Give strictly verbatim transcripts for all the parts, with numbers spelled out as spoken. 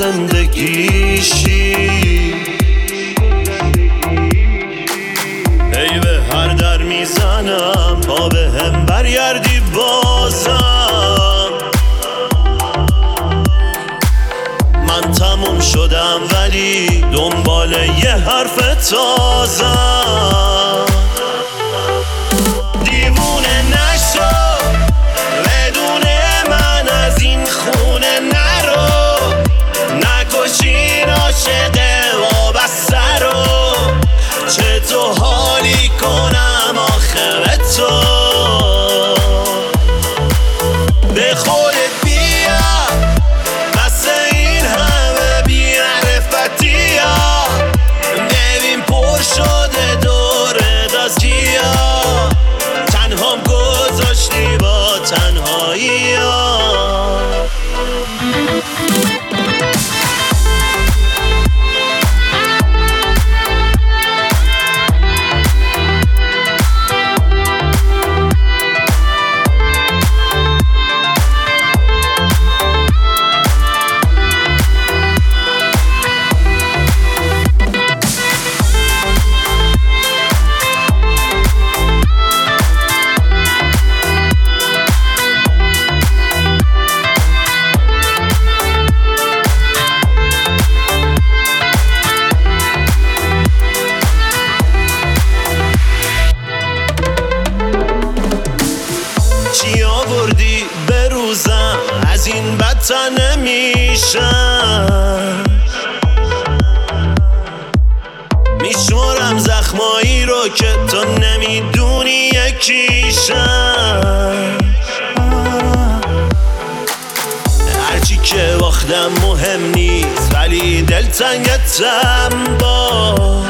زندگیشی. ای به هر در میزنم تا به هم برگردی بازم. من تموم شدم ولی دنبال یه حرف تازم. دیوونه نشو بدون من از این خونه نرو، نکش این عاشق وابسته رو. چه تو حالی کنم آخه به تو، به خودت بیا بس این همه بی‌معرفتی ها. ببین پر شده دورت از جیا، تنهام گذاشتی با تنهایی ها. چی آوردی به روزم از این بدتر نمیشم. میشمارم زخمایی رو که تو نمیدونی یکیشم. هرچی که باختم مهم نیست ولی دلتنگتم باز.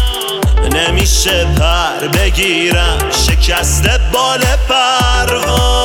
نمیشه پر بگیرم شکسته بال پرواز.